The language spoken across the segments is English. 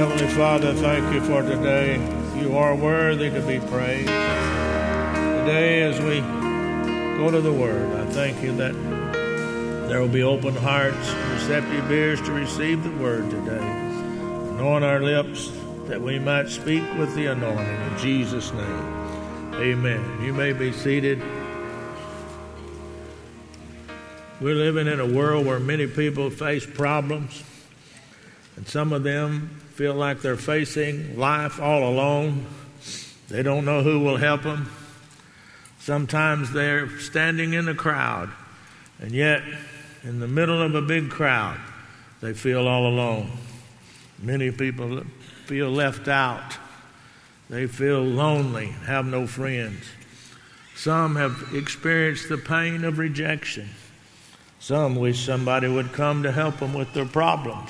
Heavenly Father, thank you for today. You are worthy to be praised. Today, as we go to the Word, I thank you that there will be open hearts, receptive ears to receive the Word today. Anoint our lips that we might speak with the anointing. In Jesus' name, amen. You may be seated. We're living in a world where many people face problems, and some of them feel like they're facing life all alone. They don't know who will help them. Sometimes they're standing in a crowd, and yet in the middle of a big crowd, they feel all alone. Many people feel left out. They feel lonely, have no friends. Some have experienced the pain of rejection. Some wish somebody would come to help them with their problems.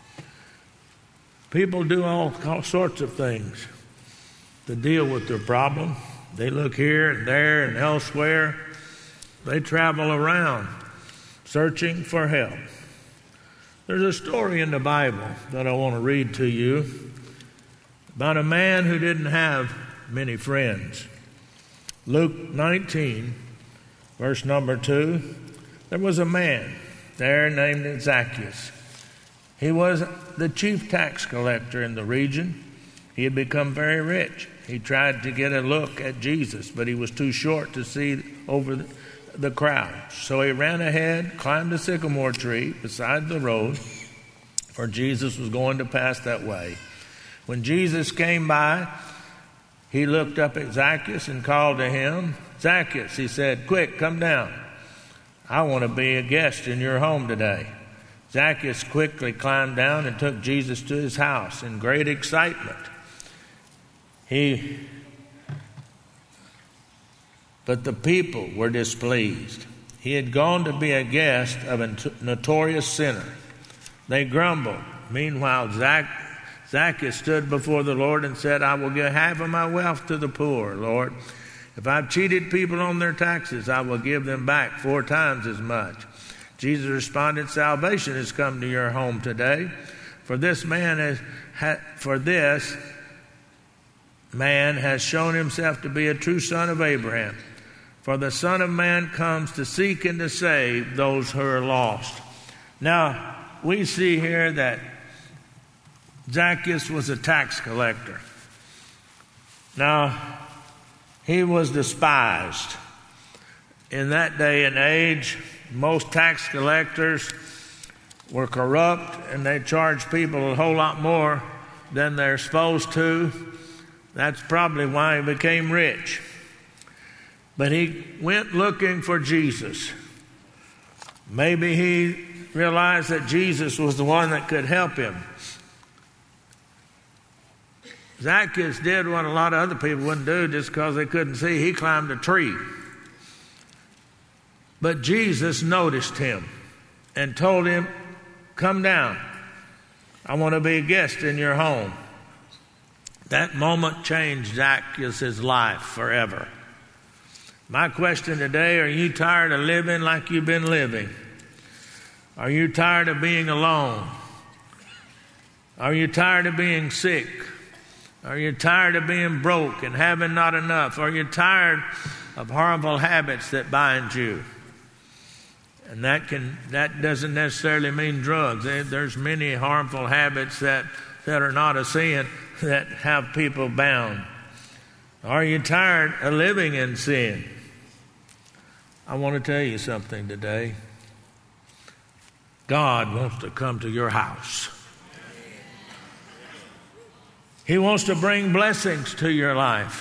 People do all sorts of things to deal with their problem. They look here and there and elsewhere. They travel around searching for help. There's a story in the Bible that I want to read to you about a man who didn't have many friends. Luke 19, verse number 2. There was a man there named Zacchaeus. He was the chief tax collector in the region. He had become very rich. He tried to get a look at Jesus, but he was too short to see over the crowd. So he ran ahead, climbed a sycamore tree beside the road, for Jesus was going to pass that way. When Jesus came by, he looked up at Zacchaeus and called to him. Zacchaeus, he said, "Quick, come down. I want to be a guest in your home today." Zacchaeus quickly climbed down and took Jesus to his house in great excitement. But the people were displeased. He had gone to be a guest of a notorious sinner. They grumbled. Meanwhile, Zacchaeus stood before the Lord and said, "I will give half of my wealth to the poor, Lord. If I've cheated people on their taxes, I will give them back 4 times as much." Jesus responded, "Salvation has come to your home today, for this man has shown himself to be a true son of Abraham. For the Son of Man comes to seek and to save those who are lost." Now, we see here that Zacchaeus was a tax collector. Now, he was despised. In that day and age, most tax collectors were corrupt, and they charged people a whole lot more than they're supposed to. That's probably why he became rich. But he went looking for Jesus. Maybe he realized that Jesus was the one that could help him. Zacchaeus did what a lot of other people wouldn't do just because they couldn't see. He climbed a tree. But Jesus noticed him and told him, "Come down. I want to be a guest in your home." That moment changed Zacchaeus' life forever. My question today, are you tired of living like you've been living? Are you tired of being alone? Are you tired of being sick? Are you tired of being broke and having not enough? Are you tired of harmful habits that bind you? And that doesn't necessarily mean drugs. There's many harmful habits that are not a sin that have people bound. Are you tired of living in sin? I want to tell you something today. God wants to come to your house. He wants to bring blessings to your life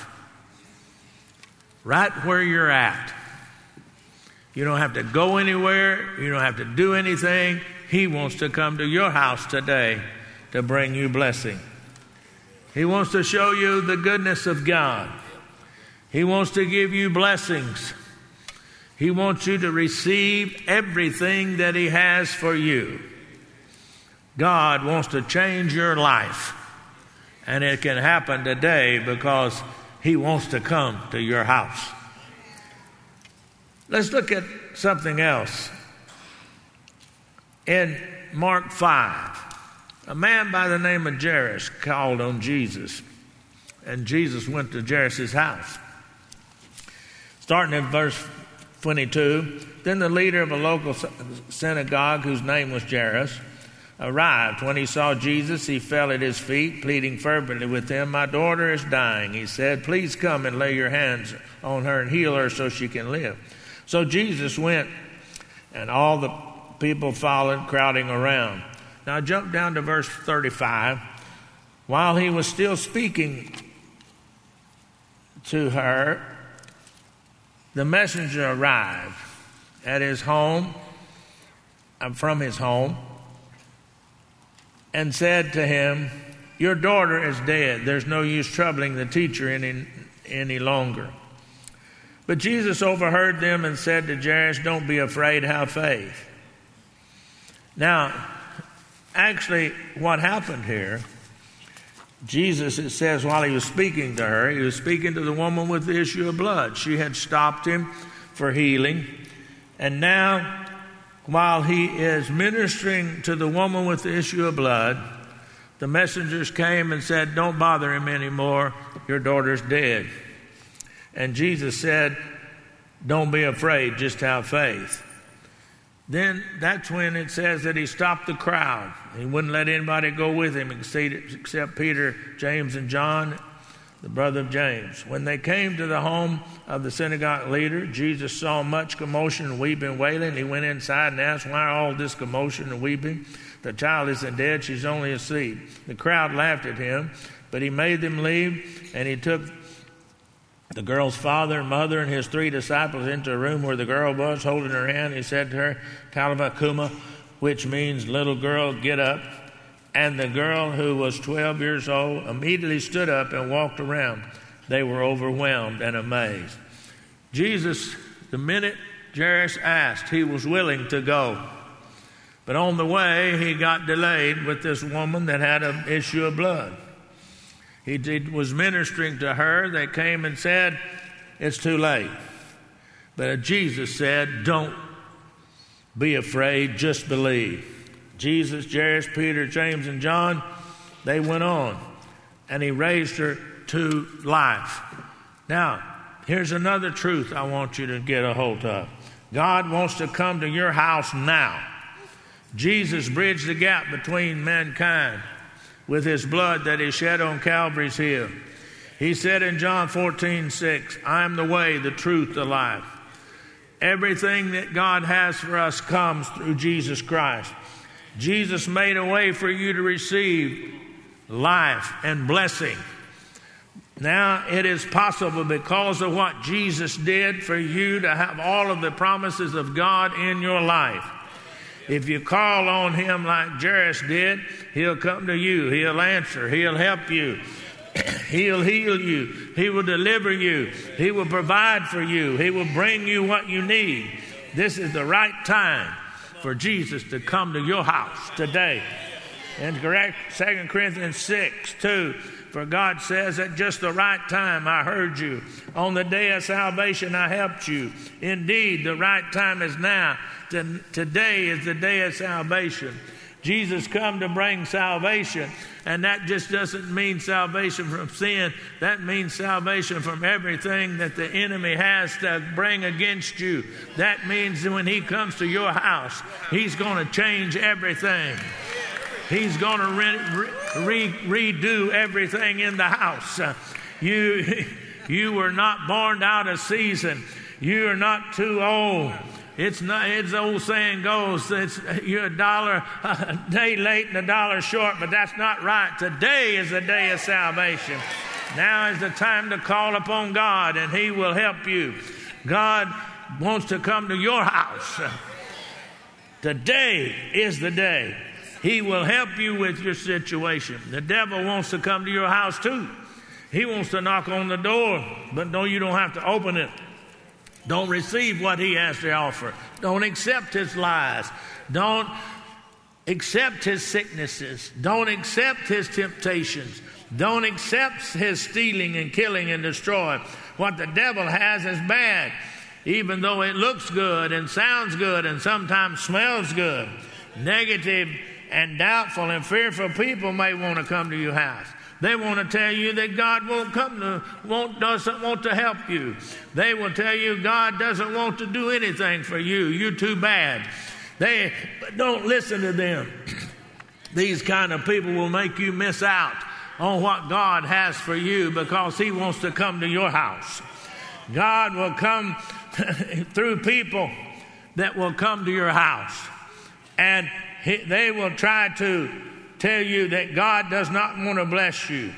right where you're at. You don't have to go anywhere. You don't have to do anything. He wants to come to your house today to bring you blessing. He wants to show you the goodness of God. He wants to give you blessings. He wants you to receive everything that He has for you. God wants to change your life. And it can happen today because He wants to come to your house. Let's look at something else. In Mark 5, a man by the name of Jairus called on Jesus, and Jesus went to Jairus' house. Starting in verse 22, then the leader of a local synagogue, whose name was Jairus, arrived. When he saw Jesus, he fell at his feet, pleading fervently with him. "My daughter is dying," he said. "Please come and lay your hands on her and heal her so she can live." So Jesus went, and all the people followed, crowding around. Now jump down to verse 35. While he was still speaking to her, the messenger arrived at his home, from his home, and said to him, "Your daughter is dead. There's no use troubling the teacher any longer." But Jesus overheard them and said to Jairus, "Don't be afraid, have faith." Now, actually, what happened here, Jesus, it says, while he was speaking to her, he was speaking to the woman with the issue of blood. She had stopped him for healing. And now, while he is ministering to the woman with the issue of blood, the messengers came and said, "Don't bother him anymore. Your daughter's dead." And Jesus said, "Don't be afraid, just have faith." Then that's when it says that he stopped the crowd. He wouldn't let anybody go with him except Peter, James, and John, the brother of James. When they came to the home of the synagogue leader, Jesus saw much commotion and weeping and wailing. He went inside and asked, "Why all this commotion and weeping? The child isn't dead, she's only asleep." The crowd laughed at him, but he made them leave, and he took the girl's father and mother and his 3 disciples into a room where the girl was, holding her hand. He said to her, "Talitha Cumi," which means, "Little girl, get up." And the girl, who was 12 years old, immediately stood up and walked around. They were overwhelmed and amazed. Jesus, the minute Jairus asked, he was willing to go. But on the way, he got delayed with this woman that had an issue of blood. He was ministering to her. They came and said, "It's too late." But Jesus said, "Don't be afraid, just believe." Jesus, Jairus, Peter, James, and John, they went on, and he raised her to life. Now, here's another truth I want you to get a hold of. God wants to come to your house now. Jesus bridged the gap between mankind with his blood that he shed on Calvary's hill. He said in John 14:6, "I am the way, the truth, the life." Everything that God has for us comes through Jesus Christ. Jesus made a way for you to receive life and blessing. Now it is possible, because of what Jesus did, for you to have all of the promises of God in your life. If you call on him like Jairus did, he'll come to you. He'll answer. He'll help you. He'll heal you. He will deliver you. He will provide for you. He will bring you what you need. This is the right time for Jesus to come to your house today. And correct 2 Corinthians 6:2. For God says, "At just the right time I heard you. On the day of salvation I helped you." Indeed, the right time is now. Today is the day of salvation. Jesus come to bring salvation, and that just doesn't mean salvation from sin. That means salvation from everything that the enemy has to bring against you. That means that when he comes to your house, he's going to change everything. He's going to redo everything in the house. You were not born out of season. You are not too old. It's not. It's the old saying goes, you're a day late and a dollar short, but that's not right. Today is the day of salvation. Now is the time to call upon God, and he will help you. God wants to come to your house. Today is the day. He will help you with your situation. The devil wants to come to your house too. He wants to knock on the door, but no, you don't have to open it. Don't receive what he has to offer. Don't accept his lies. Don't accept his sicknesses. Don't accept his temptations. Don't accept his stealing and killing and destroy. What the devil has is bad, even though it looks good and sounds good and sometimes smells good. Negative and doubtful and fearful people may want to come to your house. They want to tell you that God doesn't want to help you. They will tell you God doesn't want to do anything for you. You're too bad. But don't listen to them. These kind of people will make you miss out on what God has for you because He wants to come to your house. God will come through people that will come to your house. And they will try to tell you that God does not want to bless you.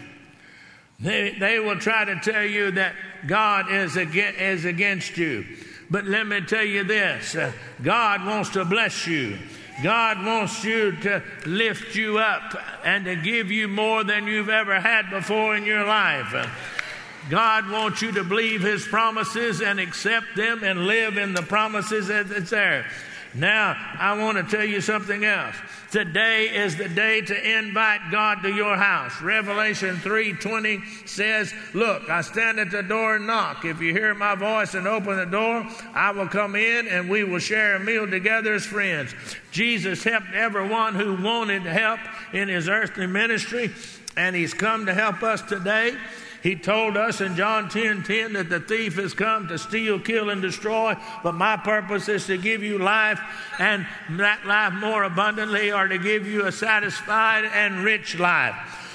They will try to tell you that God is against you. But let me tell you this, God wants to bless you. God wants you to lift you up and to give you more than you've ever had before in your life. God wants you to believe His promises and accept them and live in the promises that's there. Now, I want to tell you something else. Today is the day to invite God to your house. Revelation 3:20 says, "Look, I stand at the door and knock. If you hear my voice and open the door, I will come in and we will share a meal together as friends." Jesus helped everyone who wanted help in His earthly ministry, and He's come to help us today. He told us in John 10:10 that the thief has come to steal, kill, and destroy, but my purpose is to give you life, and that life more abundantly, or to give you a satisfied and rich life.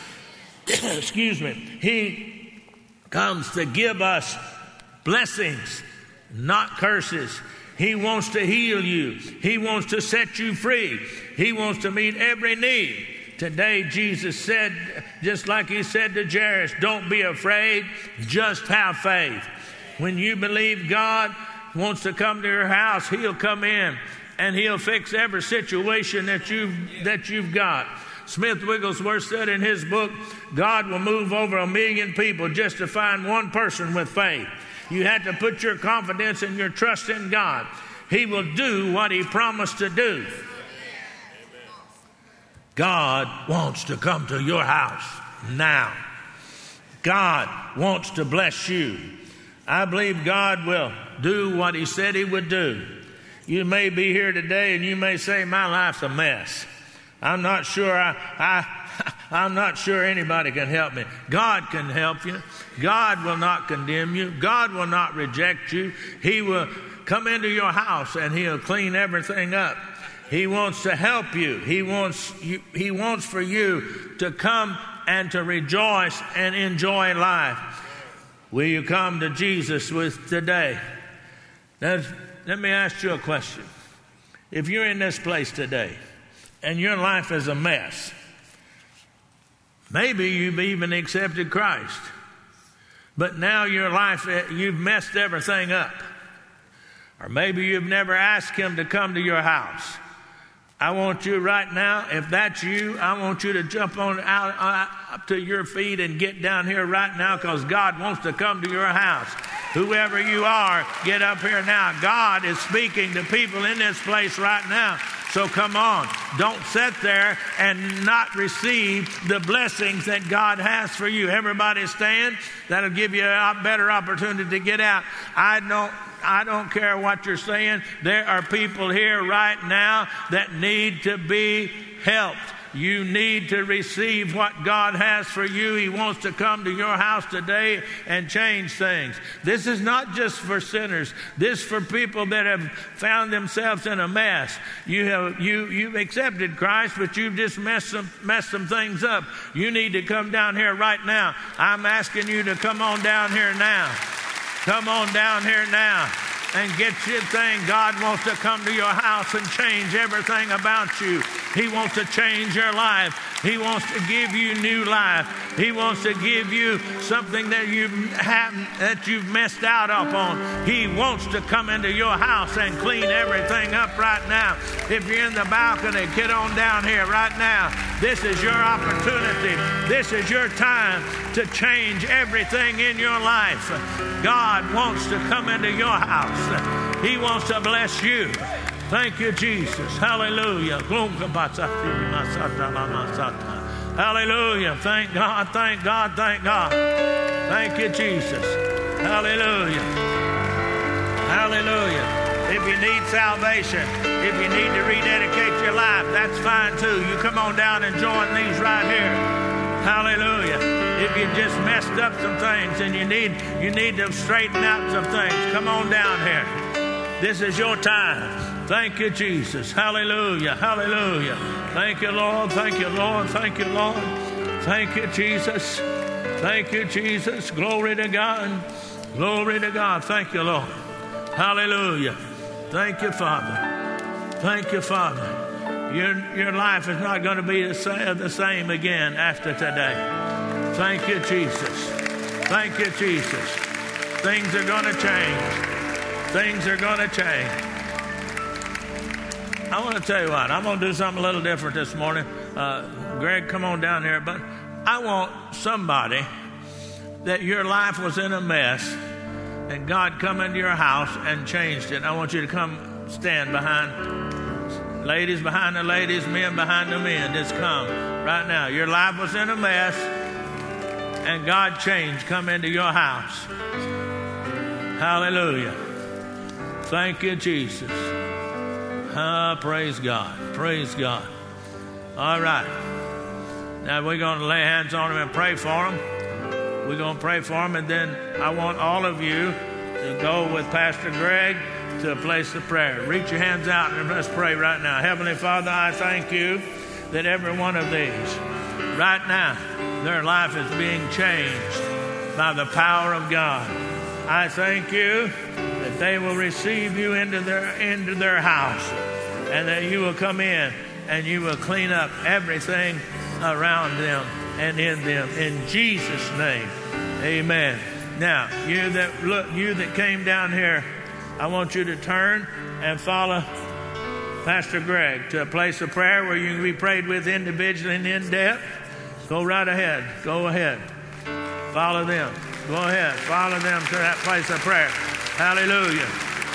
Excuse me. He comes to give us blessings, not curses. He wants to heal you. He wants to set you free. He wants to meet every need. Today, Jesus said, just like He said to Jairus, don't be afraid, just have faith. When you believe God wants to come to your house, He'll come in and He'll fix every situation that you've got. Smith Wigglesworth said in his book, God will move over 1 million people just to find one person with faith. You have to put your confidence and your trust in God. He will do what He promised to do. God wants to come to your house now. God wants to bless you. I believe God will do what He said He would do. You may be here today and you may say, my life's a mess. I'm not sure I'm not sure anybody can help me. God can help you. God will not condemn you. God will not reject you. He will come into your house and He'll clean everything up. He wants to help you. He wants for you to come and to rejoice and enjoy life. Will you come to Jesus with today? Now, let me ask you a question. If you're in this place today and your life is a mess, maybe you've even accepted Christ, but now your life, you've messed everything up. Or maybe you've never asked Him to come to your house. I want you right now, if that's you, I want you to jump on up to your feet and get down here right now, because God wants to come to your house. Whoever you are, get up here now. God is speaking to people in this place right now. So come on. Don't sit there and not receive the blessings that God has for you. Everybody stand. That'll give you a better opportunity to get out. I don't care what you're saying. There are people here right now that need to be helped. You need to receive what God has for you. He wants to come to your house today and change things. This is not just for sinners. This is for people that have found themselves in a mess. You've accepted Christ, but you've just messed some things up. You need to come down here right now. I'm asking you to come on down here now. Come on down here now and get your thing. God wants to come to your house and change everything about you. He wants to change your life. He wants to give you new life. He wants to give you something that you've messed out upon. He wants to come into your house and clean everything up right now. If you're in the balcony, get on down here right now. This is your opportunity. This is your time to change everything in your life. God wants to come into your house. He wants to bless you. Thank you, Jesus. Hallelujah. Hallelujah. Thank God, thank God, thank God. Thank you, Jesus. Hallelujah. Hallelujah. If you need salvation, If you need to rededicate your life, that's fine too. You come on down and join these right here. Hallelujah. If you just messed up some things and you need to straighten out some things, come on down here. This is your time. Thank you, Jesus. Hallelujah. Hallelujah. Thank you, Lord. Thank you, Lord. Thank you, Lord. Thank you, Jesus. Thank you, Jesus. Glory to God. Glory to God. Thank you, Lord. Hallelujah. Thank you, Father. Thank you, Father. Your life is not going to be the same again after today. Thank you, Jesus. Thank you, Jesus. Things are going to change. Things are going to change. I want to tell you what. I'm going to do something a little different this morning. Greg, come on down here. But I want somebody that your life was in a mess and God come into your house and changed it. I want you to come stand behind. Ladies behind the ladies, men behind the men. Just come right now. Your life was in a mess and God changed. Come into your house. Hallelujah. Thank you, Jesus. Praise God. Praise God. All right. Now we're going to lay hands on them and pray for them. We're going to pray for them, and then I want all of you to go with Pastor Greg to a place of prayer. Reach your hands out and let's pray right now. Heavenly Father, I thank you that every one of these, right now, their life is being changed by the power of God. I thank you that they will receive you into their house, and that you will come in and you will clean up everything around them and in them. In Jesus' name, amen. Now, you that came down here, I want you to turn and follow Pastor Greg to a place of prayer where you can be prayed with individually and in depth. Go right ahead. Go ahead. Follow them. Go ahead. Follow them to that place of prayer. Hallelujah.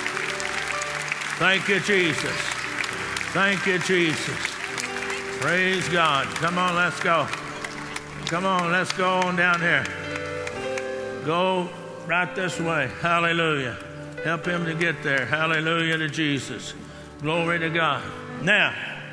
Thank you, Jesus. Thank you, Jesus. Praise God. Come on, let's go. Come on, let's go on down here. Go right this way. Hallelujah. Help him to get there. Hallelujah to Jesus. Glory to God. Now,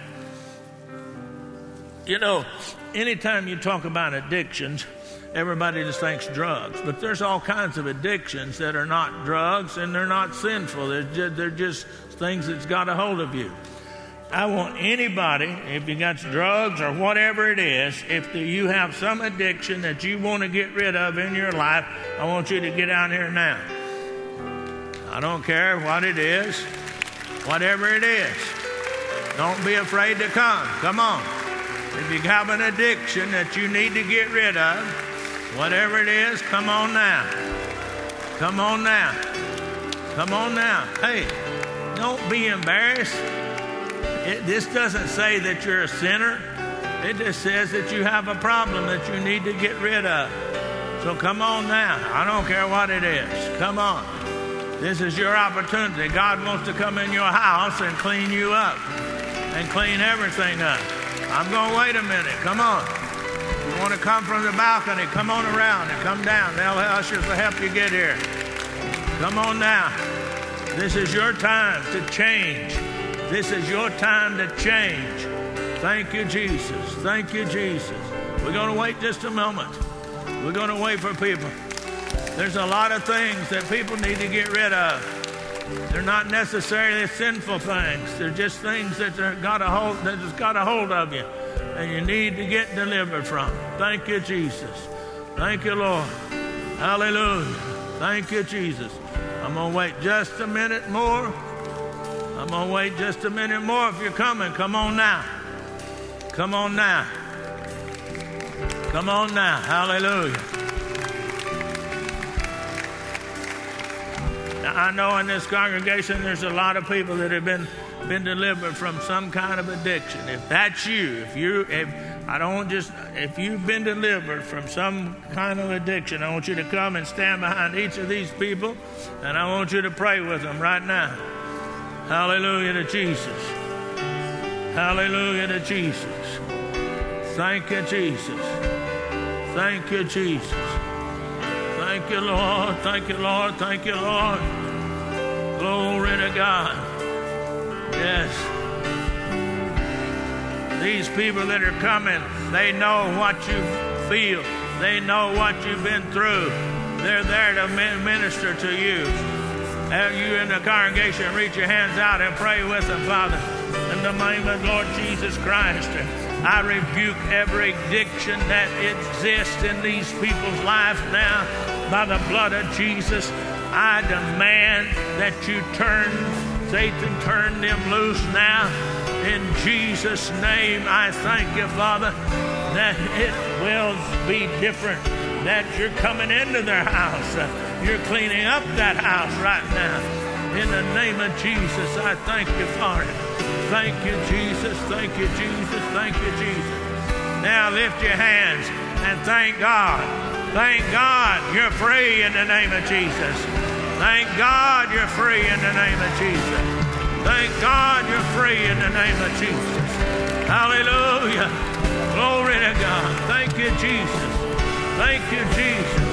you know, anytime you talk about addictions, everybody just thinks drugs. But there's all kinds of addictions that are not drugs and they're not sinful. They're just things that's got a hold of you. I want anybody, if you got drugs or whatever it is, if you have some addiction that you want to get rid of in your life, I want you to get out here now. I don't care what it is, whatever it is. Don't be afraid to come. Come on. If you have an addiction that you need to get rid of, whatever it is, come on now. Come on now. Come on now. Hey, don't be embarrassed. This doesn't say that you're a sinner. It just says that you have a problem that you need to get rid of. So come on now. I don't care what it is. Come on. This is your opportunity. God wants to come in your house and clean you up and clean everything up. I'm going to wait a minute. Come on. If you want to come from the balcony, come on around and come down. The ushers will help you get here. Come on now. This is your time to change. This is your time to change. Thank you, Jesus. Thank you, Jesus. We're going to wait just a moment. We're going to wait for people. There's a lot of things that people need to get rid of. They're not necessarily sinful things. They're just things that got a hold of you, and you need to get delivered from. Thank you, Jesus. Thank you, Lord. Hallelujah. Thank you, Jesus. I'm going to wait just a minute more. I'm going to wait just a minute more. If you're coming, come on now. Come on now. Come on now. Hallelujah. Now, I know in this congregation there's a lot of people that have been delivered from some kind of addiction. If that's you, if you've been delivered from some kind of addiction, I want you to come and stand behind each of these people, and I want you to pray with them right now. Hallelujah to Jesus. Hallelujah to Jesus. Thank you, Jesus. Thank you, Jesus. Thank you, Lord. Thank you, Lord. Thank you, Lord. Glory to God. Yes. These people that are coming, they know what you feel. They know what you've been through. They're there to minister to you. Have you in the congregation, reach your hands out and pray with them, Father. In the name of Lord Jesus Christ, I rebuke every addiction that exists in these people's lives now by the blood of Jesus. I demand that you Satan turn them loose now. In Jesus' name, I thank you, Father, that it will be different, that you're coming into their house. You're cleaning up that house right now. In the name of Jesus, I thank you for it. Thank you, Jesus. Thank you, Jesus. Thank you, Jesus. Now lift your hands and thank God. Thank God you're free in the name of Jesus. Thank God you're free in the name of Jesus. Thank God you're free in the name of Jesus. Hallelujah. Glory to God. Thank you, Jesus. Thank you, Jesus.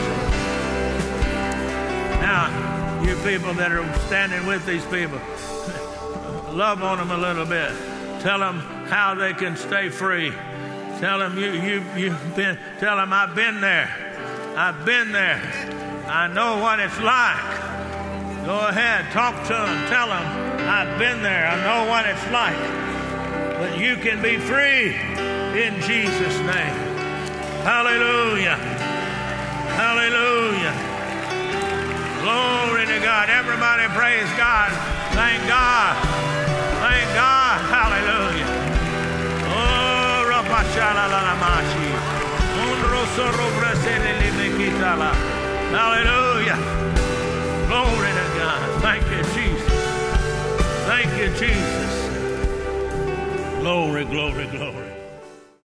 Now, you people that are standing with these people, love on them a little bit. Tell them how they can stay free. Tell them tell them I've been there. I've been there. I know what it's like. Go ahead, talk to them. Tell them I've been there. I know what it's like. But you can be free in Jesus' name. Hallelujah. Hallelujah. Glory to God. Everybody praise God. Thank God. Thank God. Hallelujah. Oh, hallelujah. Glory to God. Thank you, Jesus. Thank you, Jesus. Glory, glory, glory.